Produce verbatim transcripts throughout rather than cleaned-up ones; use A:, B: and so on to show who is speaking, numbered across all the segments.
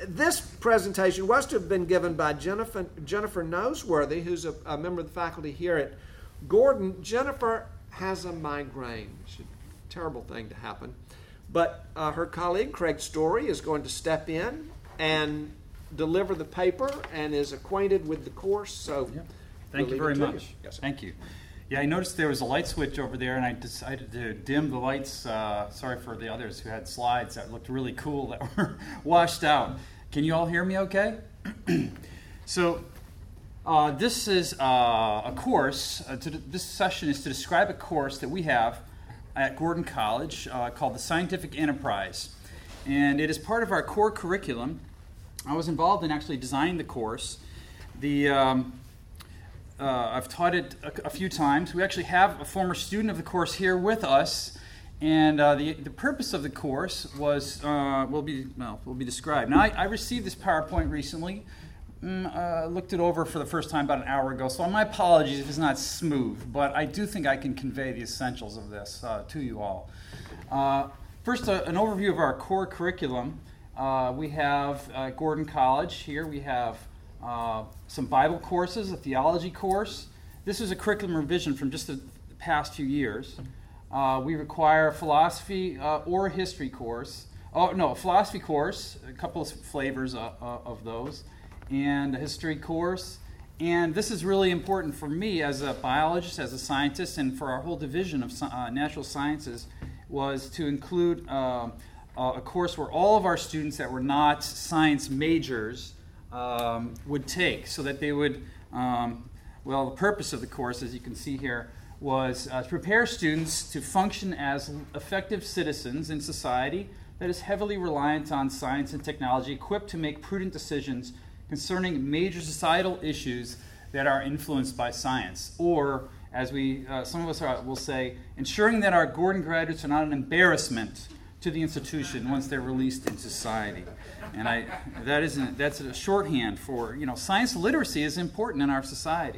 A: this presentation was to have been given by Jennifer, Jennifer Noseworthy, who's a, a member of the faculty here at Gordon. Jennifer has a migraine. It's a terrible thing to happen. But uh, her colleague, Craig Story, is going to step in and deliver the paper and is acquainted with the course. So,
B: yeah. Thank
A: we'll
B: you very much.
A: You. Yes,
B: Thank you. Yeah, I noticed there was a light switch over there, and I decided to dim the lights. Uh, sorry for the others who had slides that looked really cool that were washed out. Can you all hear me okay? So uh, this is uh, a course. Uh, to, this session is to describe a course that we have at Gordon College uh, called the Scientific Enterprise. And it is part of our core curriculum. I was involved in actually designing the course. The... Um, Uh, I've taught it a, a few times. We actually have a former student of the course here with us, and uh, the the purpose of the course was uh, will be well will be described. Now, I, I received this PowerPoint recently. Mm, uh, looked it over for the first time about an hour ago, so my apologies if it's not smooth, but I do think I can convey the essentials of this uh, to you all. Uh, first, uh, an overview of our core curriculum. Uh, we have uh, Gordon College here. We have Uh, some Bible courses, a theology course. This is a curriculum revision from just the past few years. Uh, we require a philosophy uh, or a history course. Oh, no, a philosophy course, a couple of flavors uh, uh, of those, and a history course. And this is really important for me as a biologist, as a scientist, and for our whole division of uh, natural sciences, was to include uh, a course where all of our students that were not science majors Um, would take, so that they would, um, well, the purpose of the course, as you can see here, was uh, to prepare students to function as effective citizens in society that is heavily reliant on science and technology, equipped to make prudent decisions concerning major societal issues that are influenced by science, or, as we, uh, some of us are, will say, ensuring that our Gordon graduates are not an embarrassment to the institution once they're released in society. And I, that isn't, that's a shorthand for, you know, science literacy is important in our society.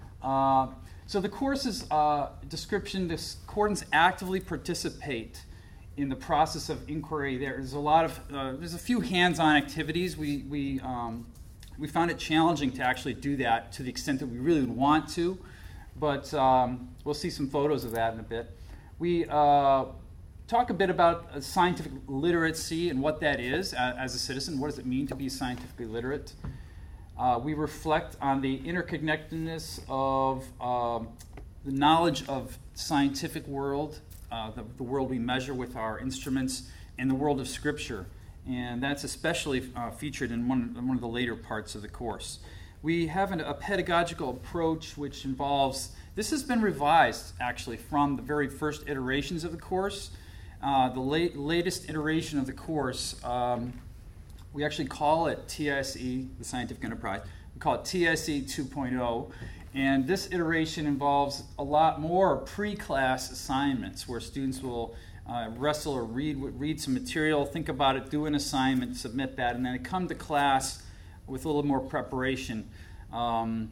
B: Uh, so the course's uh, description, this Gordons actively participate in the process of inquiry. There's a lot of, uh, there's a few hands-on activities. We, we, um, we found it challenging to actually do that to the extent that we really would want to, but um, we'll see some photos of that in a bit. We uh, talk a bit about uh, scientific literacy and what that is uh, as a citizen. What does it mean to be scientifically literate? Uh, we reflect on the interconnectedness of um, the knowledge of scientific world, uh, the, the world we measure with our instruments, and the world of Scripture. And that's especially uh, featured in one, in one of the later parts of the course. We have an, a pedagogical approach which involves, this has been revised actually from the very first iterations of the course. Uh, the late, latest iteration of the course, um, we actually call it T S E, the Scientific Enterprise. We call it T S E two point oh, and this iteration involves a lot more pre-class assignments where students will uh, wrestle or read read some material, think about it, do an assignment, submit that, and then come to class with a little more preparation. Um,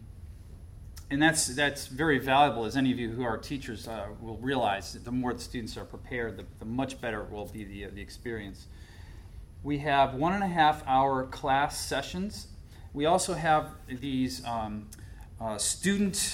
B: And that's that's very valuable, as any of you who are teachers uh, will realize. The more the students are prepared, the, the much better will be the, uh, the experience. We have one and a half hour class sessions. We also have these um, uh, student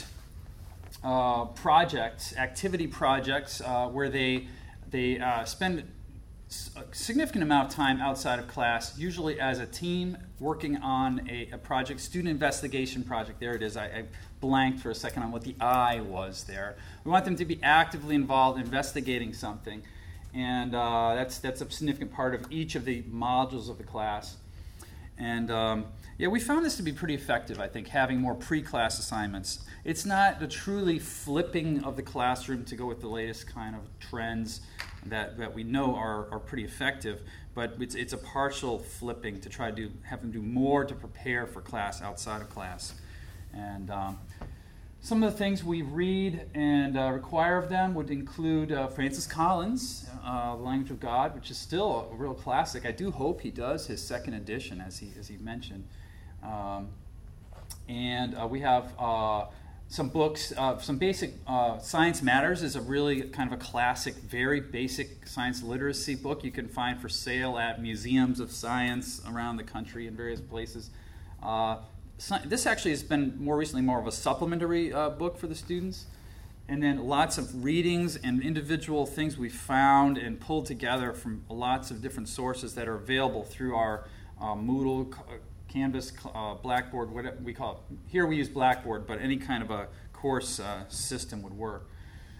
B: uh, projects, activity projects, uh, where they, they uh, spend a significant amount of time outside of class, usually as a team working on a, a project, student investigation project. There it is. I, I blanked for a second on what the I was there. We want them to be actively involved investigating something, and uh, that's that's a significant part of each of the modules of the class. And um, yeah, we found this to be pretty effective, I think, having more pre-class assignments. It's not the truly flipping of the classroom to go with the latest kind of trends that, that we know are, are pretty effective, but it's, it's a partial flipping to try to do, have them do more to prepare for class outside of class. And um, some of the things we read and uh, require of them would include uh, Francis Collins, uh, The Language of God, which is still a real classic. I do hope he does his second edition, as he as he mentioned. Um, and uh, we have uh, some books, uh, some basic uh, Science Matters is a really kind of a classic, very basic science literacy book you can find for sale at museums of science around the country in various places. Uh, so, this actually has been more recently more of a supplementary uh, book for the students. And then lots of readings and individual things we found and pulled together from lots of different sources that are available through our uh, Moodle, Canvas, uh, Blackboard, whatever we call it. Here we use Blackboard, but any kind of a course uh, system would work.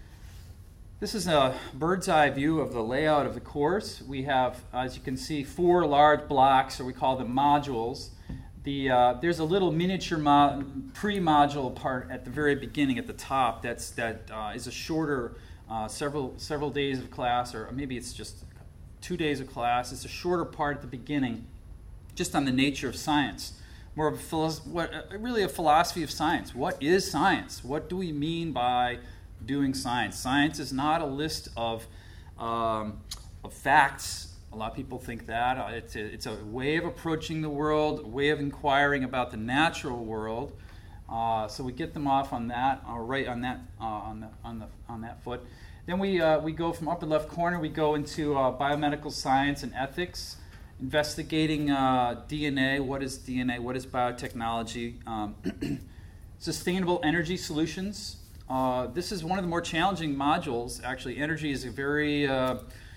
B: This is a bird's eye view of the layout of the course. We have, as you can see, four large blocks, or we call them modules. The, uh, there's a little miniature mo- pre-module part at the very beginning, at the top. That's that uh, is a shorter, uh, several several days of class, or maybe it's just two days of class. It's a shorter part at the beginning, just on the nature of science, more of a philo- what uh, really a philosophy of science. What is science? What do we mean by doing science? Science is not a list of um, of facts. A lot of people think that. Uh, it's, a, it's a way of approaching the world, a way of inquiring about the natural world. Uh, so we get them off on that, uh, right on that, uh, on the on the on that foot. Then we uh, we go from upper left corner. We go into uh, biomedical science and ethics, investigating uh, D N A. What is D N A? What is biotechnology? Um, sustainable energy solutions. Uh, this is one of the more challenging modules. Actually, energy is a very uh,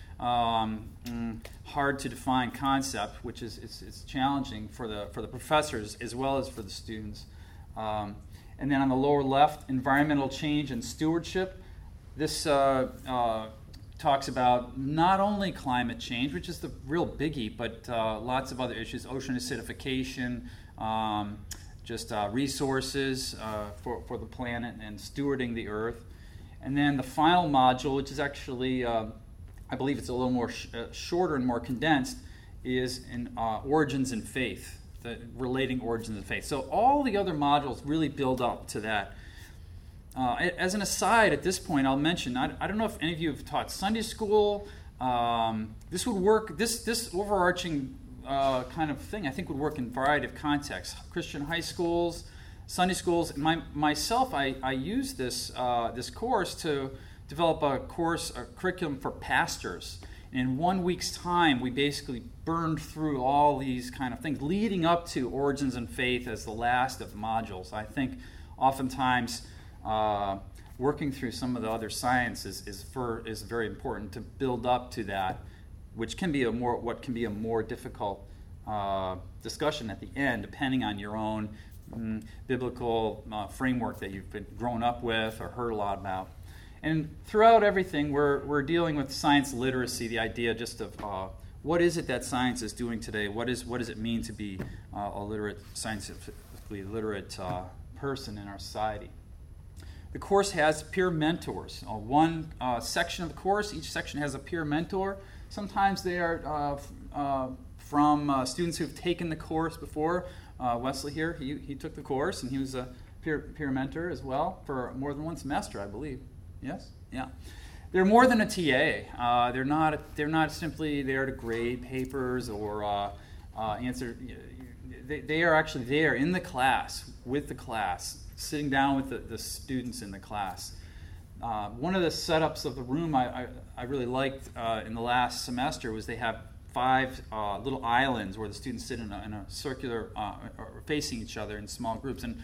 B: Um, mm, hard to define concept, which is it's, it's challenging for the for the professors as well as for the students. Um, and then on the lower left, environmental change and stewardship. This uh, uh, talks about not only climate change, which is the real biggie, but uh, lots of other issues: ocean acidification, um, just uh, resources uh, for for the planet, and stewarding the Earth. And then the final module, which is actually uh, I believe it's a little more sh- uh, shorter and more condensed, is in uh, origins and faith, the relating origins and faith. So all the other modules really build up to that. Uh, as an aside, at this point, I'll mention, I, I don't know if any of you have taught Sunday school. Um, this would work, this, this overarching uh, kind of thing, I think would work in a variety of contexts. Christian high schools, Sunday schools. My, myself, I, I use this, uh, this course to develop a course, a curriculum for pastors. And in one week's time, we basically burned through all these kind of things, leading up to origins and faith as the last of the modules. I think oftentimes uh, working through some of the other sciences is for is very important to build up to that, which can be a more what can be a more difficult uh, discussion at the end, depending on your own mm, biblical uh, framework that you've been grown up with or heard a lot about. And throughout everything, we're we're dealing with science literacy, the idea just of uh, what is it that science is doing today? What is what does it mean to be uh, a literate, scientifically literate uh, person in our society? The course has peer mentors. Uh, one uh, section of the course, each section has a peer mentor. Sometimes they are uh, f- uh, from uh, students who've taken the course before. Uh, Wesley here, he he took the course, and he was a peer peer mentor as well for more than one semester, I believe. Yes? Yeah. They're more than a T A. Uh, they're not They're not simply there to grade papers or uh, uh, answer. They, they are actually there in the class, with the class, sitting down with the, the students in the class. Uh, one of the setups of the room I, I, I really liked uh, in the last semester was they have five uh, little islands where the students sit in a, in a circular, uh, or facing each other in small groups. And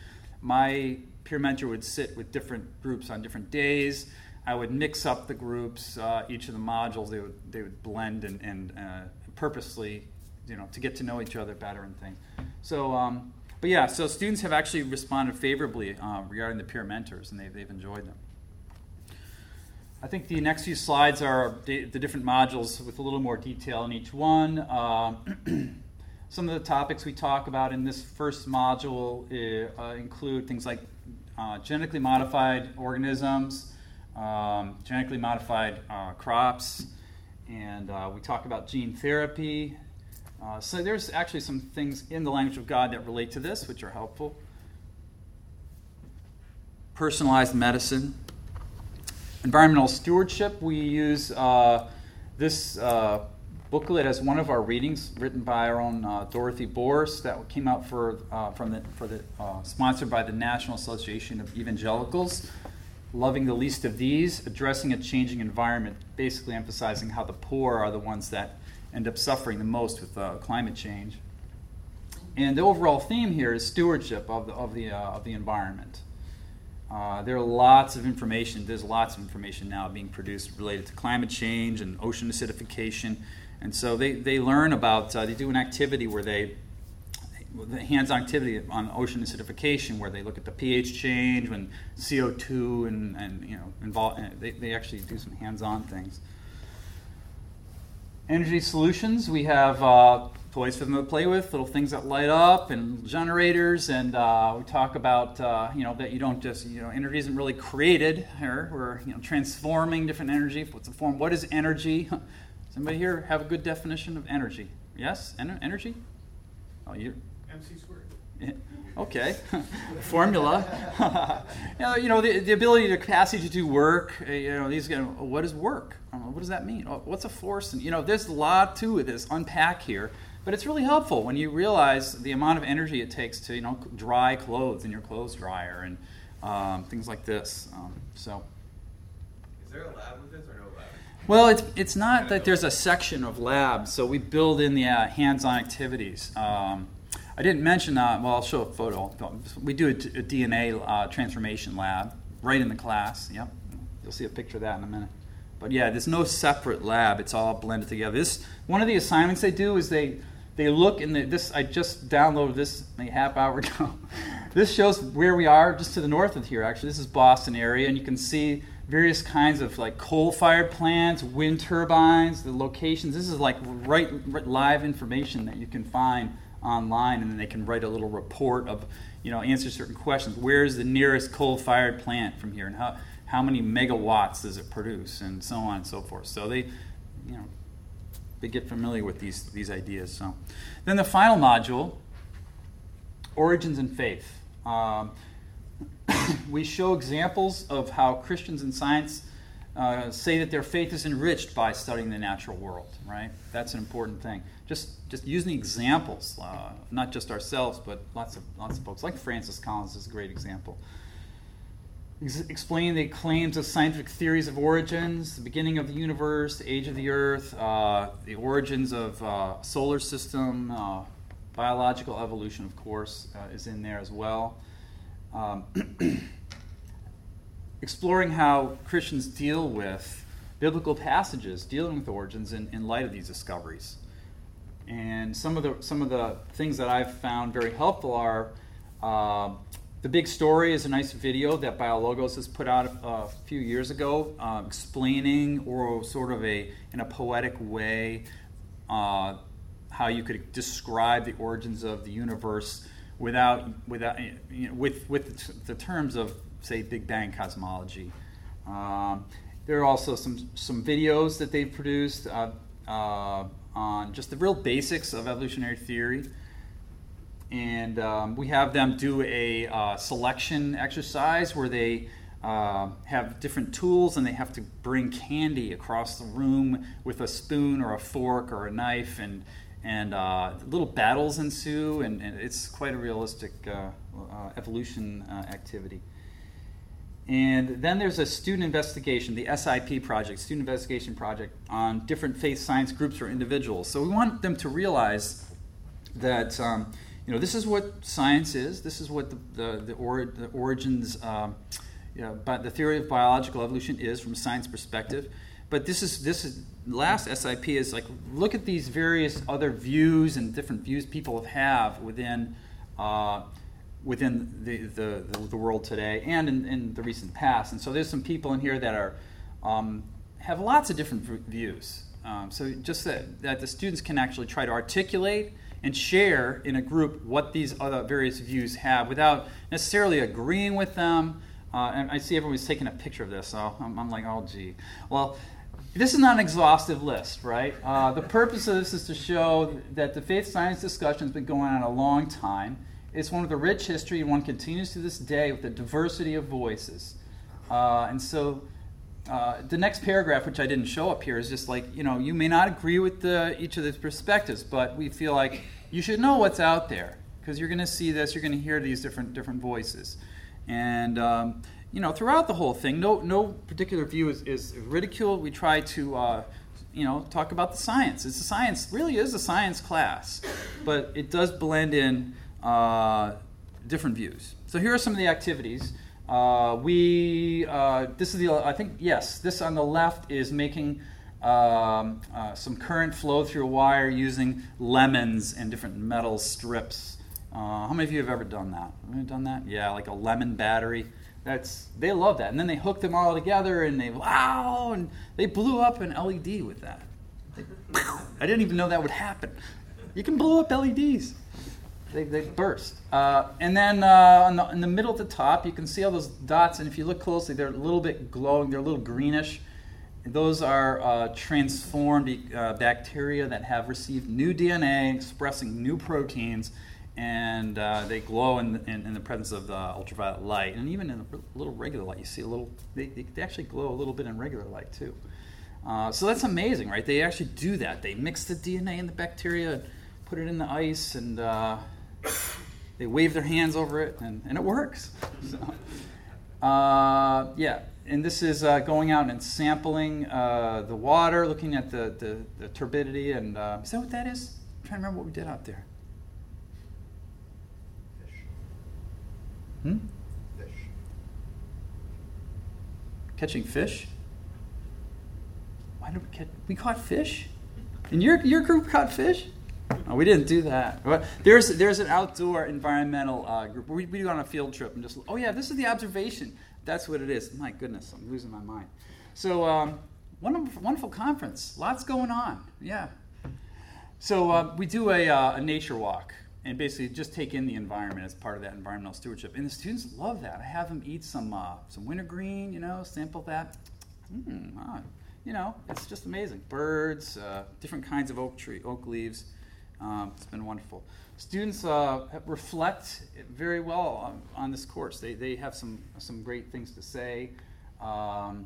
B: my peer mentor would sit with different groups on different days. I would mix up the groups, uh, each of the modules. They would they would blend and, and uh, purposely, you know, to get to know each other better and things. So, um, but yeah, so students have actually responded favorably uh, regarding the peer mentors, and they, they've enjoyed them. I think the next few slides are the, the different modules with a little more detail in each one. Uh, some of the topics we talk about in this first module uh, include things like uh, genetically modified organisms, um, genetically modified uh, crops, and uh, we talk about gene therapy. Uh, so there's actually some things in the language of God that relate to this, which are helpful. Personalized medicine. Environmental stewardship, we use uh, this uh, booklet as one of our readings, written by our own uh, Dorothy Boris, that came out for uh, from the for the uh, sponsored by the National Association of Evangelicals. Loving the Least of These, Addressing a Changing Environment, basically emphasizing how the poor are the ones that end up suffering the most with uh, climate change. And the overall theme here is stewardship of the of the uh, of the environment. Uh, there are lots of information. There's lots of information now being produced related to climate change and ocean acidification, and so they they learn about. Uh, they do an activity where they the hands-on activity on ocean acidification, where they look at the pH change when C O two and, and you know involve. They, they actually do some hands-on things. Energy solutions. We have uh, toys for them to play with, little things that light up, and generators. And uh, we talk about uh, you know that you don't just you know energy isn't really created here. We're you know transforming different energy. What's the form? What is energy? Does anybody here have a good definition of energy? Yes, En- energy. Oh, you.
C: M C squared.
B: Okay, formula. you know, you know the, the ability, the capacity to do work. uh, You know, these. You know, what is work? I don't know, what does that mean? Oh, what's a force? And you know, there's a lot to this unpack here, but it's really helpful when you realize the amount of energy it takes to you know dry clothes in your clothes dryer and um, things like this. Um, so.
C: Is there a lab with this or no lab?
B: Well, it's it's not that there's a section of labs, so we build in the uh, hands-on activities. Um, I didn't mention, uh, well, I'll show a photo. We do a, a D N A uh, transformation lab right in the class. Yep, you'll see a picture of that in a minute. But yeah, there's no separate lab. It's all blended together. This one of the assignments they do is they they look in the this. I just downloaded this a half hour ago. This shows where we are, just to the north of here. Actually, this is Boston area, and you can see various kinds of like coal-fired plants, wind turbines, the locations. This is like right, right live information that you can find online, and then they can write a little report of, you know, answer certain questions. Where's the nearest coal-fired plant from here, and how how many megawatts does it produce, and so on and so forth. So they, you know, they get familiar with these these ideas. So then the final module, origins and faith. Um, we show examples of how Christians in science uh, say that their faith is enriched by studying the natural world. Right? That's an important thing. Just just using examples, uh, not just ourselves, but lots of lots of folks, like Francis Collins is a great example. Ex- explaining the claims of scientific theories of origins, the beginning of the universe, the age of the earth, uh, the origins of uh, solar system, uh, biological evolution, of course, uh, is in there as well. Um, exploring how Christians deal with biblical passages dealing with origins in, in light of these discoveries. And some of the some of the things that I've found very helpful are uh, The Big Story is a nice video that BioLogos has put out a, a few years ago, uh, explaining, or sort of a in a poetic way, uh, how you could describe the origins of the universe without without you know, with with the terms of, say, Big Bang cosmology. Um, there are also some some videos that they've produced uh, uh, on just the real basics of evolutionary theory. And um, we have them do a uh, selection exercise where they uh, have different tools, and they have to bring candy across the room with a spoon or a fork or a knife, and and uh, little battles ensue, and, and it's quite a realistic uh, uh, evolution uh, activity. And then there's a student investigation, the S I P project, student investigation project, on different faith science groups or individuals. So we want them to realize that um, you know, this is what science is. This is what the the, the, or, the origins, um, you know, but the theory of biological evolution is from a science perspective. But this is this is last S I P is like, look at these various other views and different views people have within uh, within the, the the world today and in, in the recent past. And so there's some people in here that are um, have lots of different views. Um, so just that that the students can actually try to articulate and share in a group what these other various views have without necessarily agreeing with them. Uh, and I see everybody's taking a picture of this, so I'm, I'm like, oh, gee. Well, this is not an exhaustive list, right? Uh, the purpose of this is to show that the faith science discussion has been going on a long time. It's one of the rich history, and one continues to this day with the diversity of voices. Uh, and so uh, the next paragraph, which I didn't show up here, is just like, you know, you may not agree with the, each of these perspectives, but we feel like you should know what's out there, because you're going to see this, you're going to hear these different different voices. And, um, you know, throughout the whole thing, no no particular view is, is ridiculed. We try to, uh, you know, talk about the science. It's a science, really is a science class, but it does blend in uh, different views. So here are some of the activities. Uh, we, uh, this is the, I think, yes, this on the left is making um, uh, some current flow through a wire using lemons and different metal strips. Uh, how many of you have ever done that? Have you done that? Yeah, like a lemon battery. That's, they love that. And then they hook them all together and they, wow, and they blew up an L E D with that. They, I didn't even know that would happen. You can blow up L E Ds. They, they burst. Uh, and then uh, on the, in the middle at the top, you can see all those dots, and if you look closely, they're a little bit glowing. They're a little greenish. Those are uh, transformed uh, bacteria that have received new D N A expressing new proteins, and uh, they glow in the, in, in the presence of the ultraviolet light. And even in a little regular light, you see a little, they, they actually glow a little bit in regular light too. Uh, so that's amazing, right? They actually do that. They mix the D N A in the bacteria, and put it in the ice, and uh, they wave their hands over it, and, and it works. So, uh, yeah, and this is uh, going out and sampling uh, the water, looking at the, the, the turbidity, and uh, is that what that is? I'm trying to remember what we did out there. Hmm?
C: Fish.
B: Catching fish? Why did we catch? We caught fish? And your your group caught fish? Oh, we didn't do that. Well, there's there's an outdoor environmental uh, group. We we go on a field trip and just, oh yeah, this is the observation. That's what it is. My goodness, I'm losing my mind. So um, wonderful, wonderful conference. Lots going on. Yeah. So uh, we do a, uh, a nature walk. And basically just take in the environment as part of that environmental stewardship. And the students love that. I have them eat some uh, some wintergreen, you know, sample that. Mm, ah, you know, it's just amazing. Birds, uh, different kinds of oak tree, oak leaves. Um, it's been wonderful. Students uh, reflect very well on, on this course. They they have some some great things to say. Um,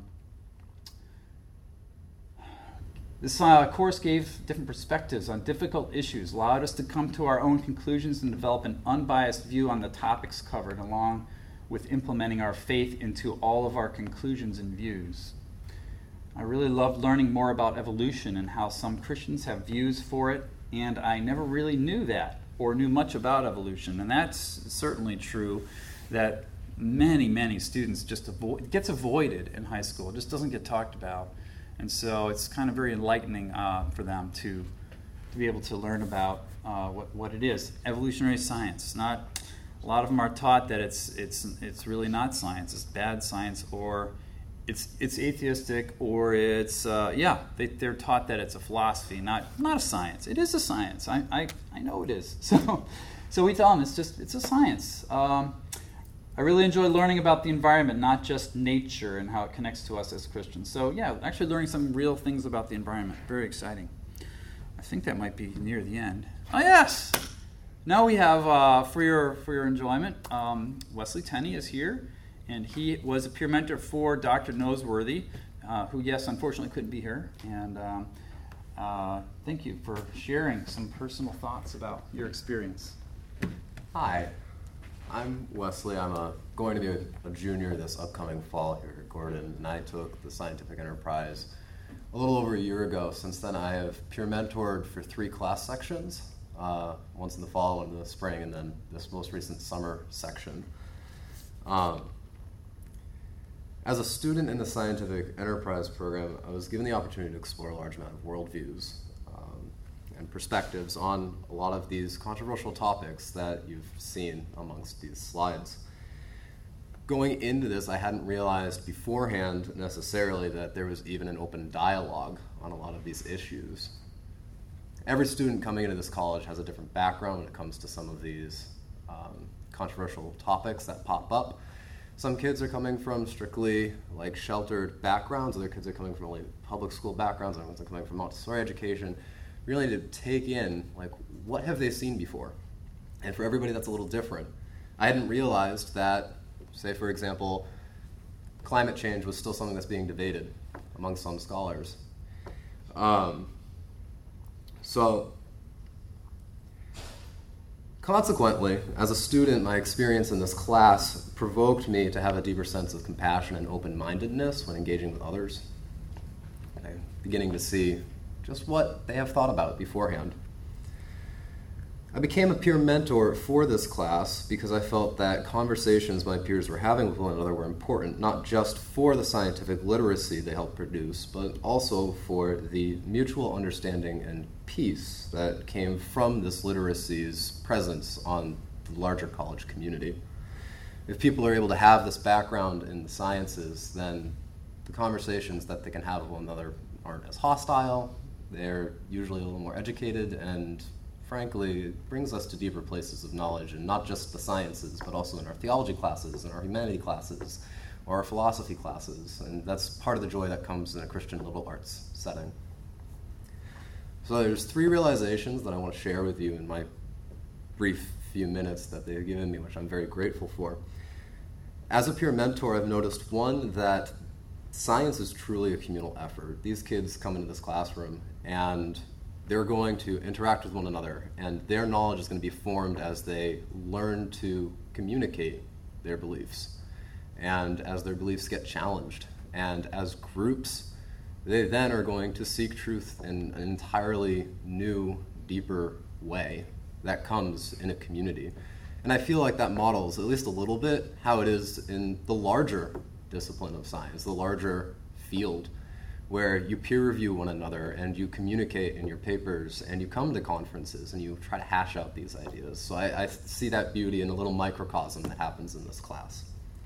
B: This uh, course gave different perspectives on difficult issues, allowed us to come to our own conclusions and develop an unbiased view on the topics covered, along with implementing our faith into all of our conclusions and views. I really loved learning more about evolution and how some Christians have views for it, and I never really knew that or knew much about evolution. And that's certainly true that many, many students just avoid, it gets avoided in high school. It just doesn't get talked about. And so it's kind of very enlightening uh, for them to to be able to learn about uh, what, what it is. Evolutionary science. Not a lot of them are taught that it's it's it's really not science. It's bad science, or it's it's atheistic, or it's uh, yeah they they're taught that it's a philosophy, not not a science. It is a science. I I, I know it is. So so we tell them it's just it's a science. Um, I really enjoy learning about the environment, not just nature and how it connects to us as Christians. So yeah, actually learning some real things about the environment. Very exciting. I think that might be near the end. Oh yes! Now we have, uh, for your for your enjoyment, um, Wesley Tenney is here, and he was a peer mentor for Doctor Noseworthy, uh, who, yes, unfortunately couldn't be here. And um, uh, thank you for sharing some personal thoughts about your experience.
D: Hi. I'm Wesley. I'm a, going to be a, a junior this upcoming fall here at Gordon, and I took the scientific enterprise a little over a year ago. Since then, I have peer mentored for three class sections, uh, once in the fall, one in the spring, and then this most recent summer section. Um, as a student in the scientific enterprise program, I was given the opportunity to explore a large amount of worldviews and perspectives on a lot of these controversial topics that you've seen amongst these slides. Going into this, I hadn't realized beforehand necessarily that there was even an open dialogue on a lot of these issues. Every student coming into this college has a different background when it comes to some of these um, controversial topics that pop up. Some kids are coming from strictly like sheltered backgrounds, other kids are coming from only public school backgrounds, other ones are coming from Montessori education. Really to take in, like, what have they seen before? And for everybody, that's a little different. I hadn't realized that, say, for example, climate change was still something that's being debated among some scholars. Um, so, consequently, as a student, my experience in this class provoked me to have a deeper sense of compassion and open-mindedness when engaging with others. I'm beginning to see just what they have thought about beforehand. I became a peer mentor for this class because I felt that conversations my peers were having with one another were important, not just for the scientific literacy they helped produce, but also for the mutual understanding and peace that came from this literacy's presence on the larger college community. If people are able to have this background in the sciences, then the conversations that they can have with one another aren't as hostile, they're usually a little more educated, and frankly, it brings us to deeper places of knowledge, and not just the sciences, but also in our theology classes, in our humanity classes, or our philosophy classes. And that's part of the joy that comes in a Christian liberal arts setting. So there's three realizations that I want to share with you in my brief few minutes that they've given me, which I'm very grateful for. As a peer mentor, I've noticed, one, that science is truly a communal effort. These kids come into this classroom and they're going to interact with one another, and their knowledge is going to be formed as they learn to communicate their beliefs, and as their beliefs get challenged. And as groups, they then are going to seek truth in an entirely new, deeper way that comes in a community. And I feel like that models, at least a little bit, how it is in the larger discipline of science, the larger field, where you peer review one another and you communicate in your papers and you come to conferences and you try to hash out these ideas. So I, I see that beauty in a little microcosm that happens in this class.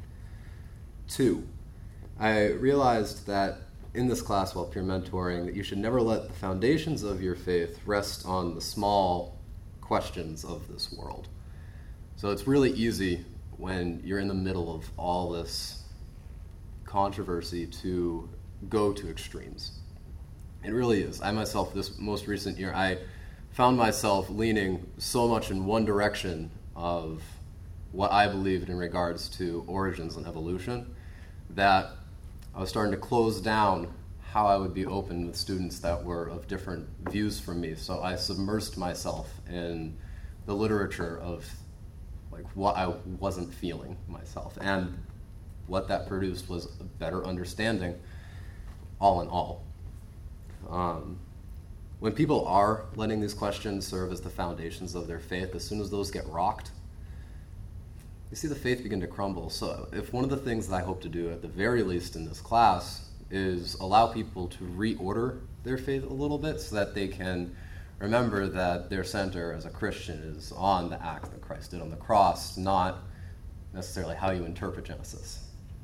D: Two, I realized that in this class while peer mentoring that you should never let the foundations of your faith rest on the small questions of this world. So it's really easy when you're in the middle of all this controversy to go to extremes. It really is. I myself, this most recent year, I found myself leaning so much in one direction of what I believed in regards to origins and evolution that I was starting to close down how I would be open with students that were of different views from me. So I submersed myself in the literature of like what I wasn't feeling myself. And what that produced was a better understanding all in all. Um, when people are letting these questions serve as the foundations of their faith, as soon as those get rocked, you see the faith begin to crumble. So if one of the things that I hope to do at the very least in this class is allow people to reorder their faith a little bit so that they can remember that their center as a Christian is on the act that Christ did on the cross, not necessarily how you interpret Genesis.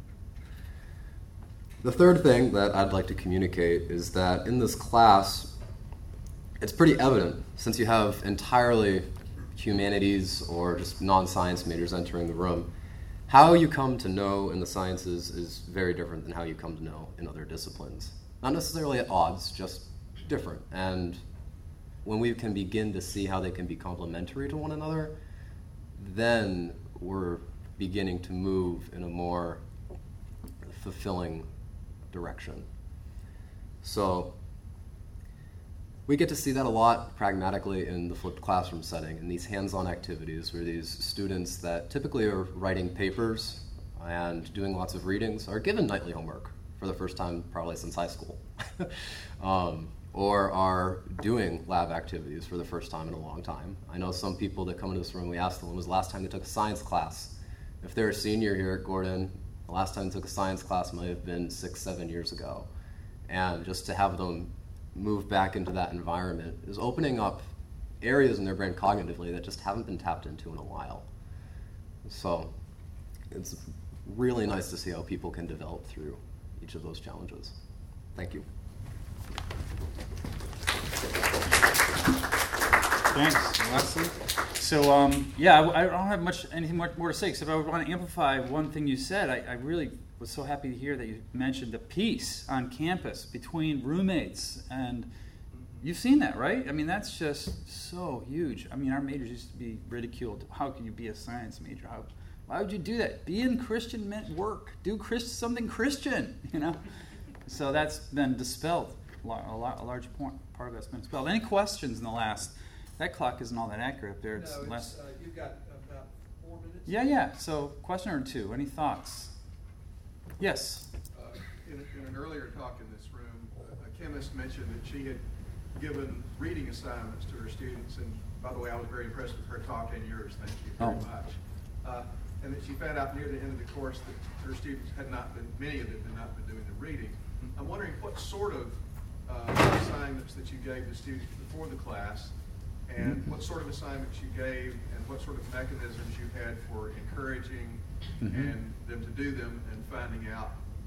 D: The third thing that I'd like to communicate is that in this class, it's pretty evident, since you have entirely humanities or just non-science majors entering the room, how you come to know in the sciences is very different than how you come to know in other disciplines. Not necessarily at odds, just different. And when we can begin to see how they can be complementary to one another, then we're beginning to move in a more fulfilling direction. So we get to see that a lot pragmatically in the flipped classroom setting, in these hands-on activities where these students that typically are writing papers and doing lots of readings are given nightly homework for the first time probably since high school, um, or are doing lab activities for the first time in a long time. I know some people that come into this room, we ask them when was the last time they took a science class. If they're a senior here at Gordon, the last time they took a science class might have been six, seven years ago. And just to have them move back into that environment is opening up areas in their brain cognitively that just haven't been tapped into in a while. So it's really nice to see how people can develop through each of those challenges. Thank you.
B: Thanks, Wesley. So, um, yeah, I, I don't have much anything more, more to say, except I would want to amplify one thing you said. I, I really was so happy to hear that you mentioned the peace on campus between roommates, and you've seen that, right? I mean, that's just so huge. I mean, our majors used to be ridiculed. How can you be a science major? How, Why would you do that? Being Christian meant work. Do Christ, something Christian, you know? So that's been dispelled. A, lot, a large point, part of that's been dispelled. Any questions in the last? That clock isn't all that accurate there. It's
A: No, it's,
B: less.
A: uh, you've got about four minutes.
B: Yeah, yeah. So question or two. Any thoughts? Yes.
E: Uh, in, in an earlier talk in this room, a, a chemist mentioned that she had given reading assignments to her students, and by the way, I was very impressed with her talk and yours. Thank you very
B: Oh.
E: much. Uh, and that she found out near the end of the course that her students had not been, many of them had not been doing the reading. I'm wondering what sort of uh, assignments that you gave the students before the class, and what sort of assignments you gave, and what sort of mechanisms you had for encouraging
B: Mhm.
E: and them to do them and finding out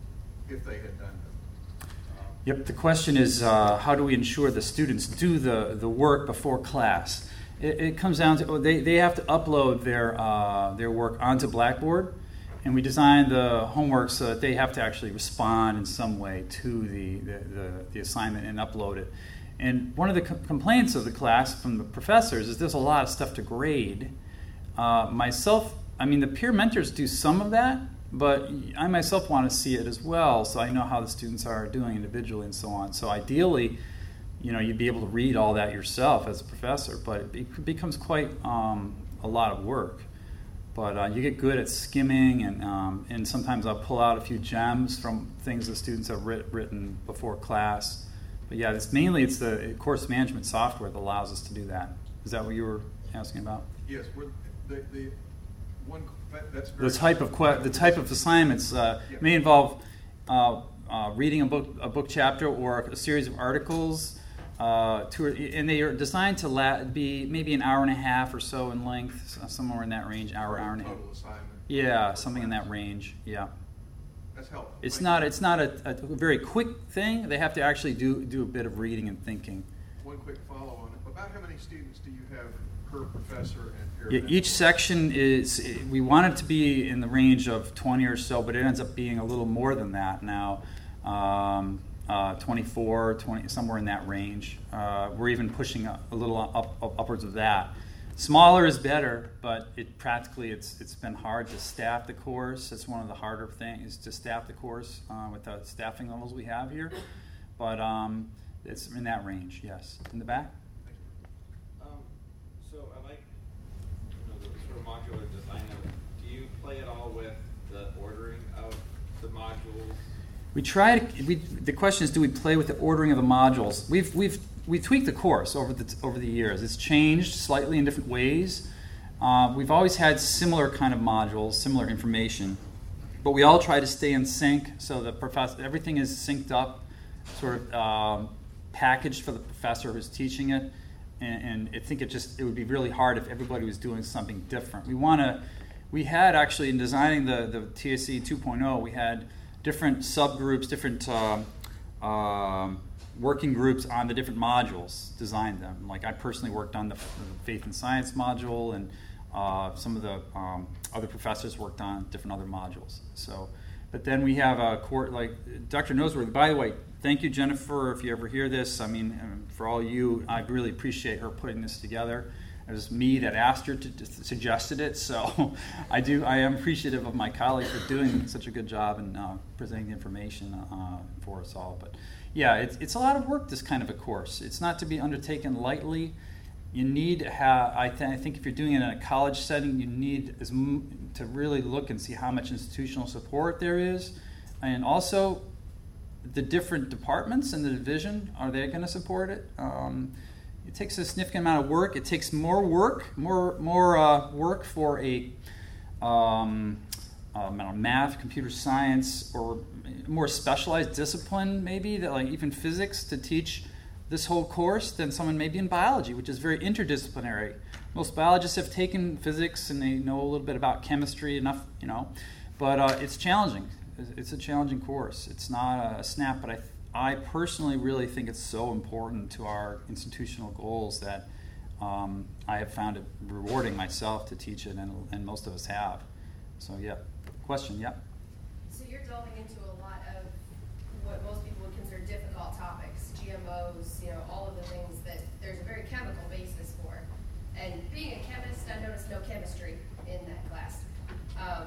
E: if they had done them.
B: Yep, the question is uh, how do we ensure the students do the, the work before class? It, it comes down to, they, they have to upload their, uh, their work onto Blackboard, and we design the homework so that they have to actually respond in some way to the, the, the, the assignment and upload it. And one of the co- complaints of the class from the professors is there's a lot of stuff to grade. Uh, myself, I mean, the peer mentors do some of that, but I myself want to see it as well, so I know how the students are doing individually and so on. So ideally, you know, you'd be able to read all that yourself as a professor, but it, be- becomes quite um, a lot of work. But uh, you get good at skimming, and um, and sometimes I'll pull out a few gems from things the students have writ- written before class. But yeah, it's mainly it's the course management software that allows us to do that. Is that what you were asking about?
E: Yes, we're, the, the one, that, that's very...
B: The type of que- the type of assignments uh,
E: Yeah.
B: may involve uh, uh, reading a book a book chapter or a series of articles, uh, to, and they are designed to la- be maybe an hour and a half or so in length, somewhere in that range, hour, hour and a half.
E: Total assignment.
B: Yeah, something in that range. Yeah.
E: That's helpful.
B: It's
E: Thank
B: not
E: you.
B: it's not a, a very quick thing. They have to actually do do a bit of reading and thinking.
E: One quick follow on it. About how many students do you have per professor and peer
B: Yeah,
E: mentor?
B: each section is, we want it to be in the range of twenty or so, but it ends up being a little more than that now. Um, uh, twenty-four, twenty, somewhere in that range. Uh, we're even pushing a, a little up, up, upwards of that. Smaller is better, but it practically it's it's been hard to staff the course. It's one of the harder things to staff the course uh, with the staffing levels we have here. But um, it's in that range, yes. In the back?
C: Um, so I like, you know, the sort of modular design of it. Do you play at all with the ordering of the modules?
B: We try to. We, the question is, do we play with the ordering of the modules? We've we've we tweaked the course over the over the years. It's changed slightly in different ways. Uh, we've always had similar kind of modules, similar information, but we all try to stay in sync so the professor everything is synced up, sort of um, packaged for the professor who's teaching it. And, and I think it just it would be really hard if everybody was doing something different. We want to. We had actually in designing the the T S E two point oh, we had different subgroups, different um, um, working groups on the different modules, designed them. Like I personally worked on the, the faith and science module, and uh, some of the um, other professors worked on different other modules. So, but then we have a court like Doctor Noseworthy. By the way, thank you, Jennifer. If you ever hear this, I mean, um, for all you, I really appreciate her putting this together. It was me that asked her to, to suggested it, so I do. I am appreciative of my colleagues for doing such a good job and uh, presenting the information uh, for us all. But yeah, it's it's a lot of work. This kind of a course. It's not to be undertaken lightly. You need to have. I, th- I think if you're doing it in a college setting, you need as m- to really look and see how much institutional support there is, and also the different departments in the division. Are they going to support it? Um, It takes a significant amount of work. It takes more work, more more uh, work for a um, um, I don't know, math, computer science, or more specialized discipline, maybe that like even physics, to teach this whole course than someone maybe in biology, which is very interdisciplinary. Most biologists have taken physics and they know a little bit about chemistry enough, you know, but uh, it's challenging. It's a challenging course. It's not a snap, but I. I personally really think it's so important to our institutional goals that um, I have found it rewarding myself to teach it, and, and most of us have. So, yeah. Question, yeah?
F: So you're delving into a lot of what most people would consider difficult topics, G M Os, you know, all of the things that there's a very chemical basis for. And being a chemist, I noticed no chemistry in that class. Um,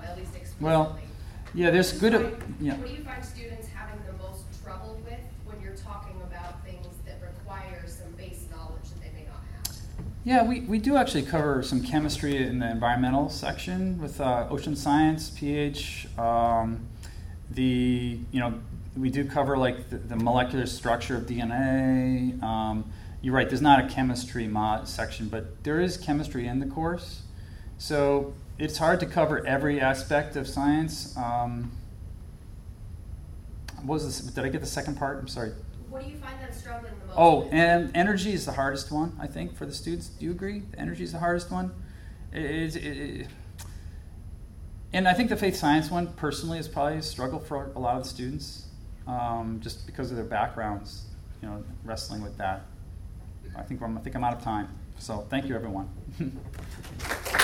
B: Well,
F: explicitly.
B: yeah, there's
F: What do
B: good.
F: you find-
B: Yeah.
F: What do you find students having the most trouble with when you're talking about things that require some base knowledge that they may not have?
B: Yeah, we, we do actually cover some chemistry in the environmental section with uh, ocean science, pH. Um, the you know we do cover like the, the molecular structure of D N A. Um, you're right. There's not a chemistry mod section, but there is chemistry in the course. So it's hard to cover every aspect of science. Um, what was this? Did I get the second part? I'm sorry.
F: What do you find them struggling the most
B: Oh,
F: with?
B: and energy is the hardest one, I think, for the students. Do you agree? Energy is the hardest one. It, it, it, and I think the faith science one, personally, is probably a struggle for a lot of the students, um, just because of their backgrounds, you know, wrestling with that. I think I'm, I think I'm out of time. So thank you, everyone.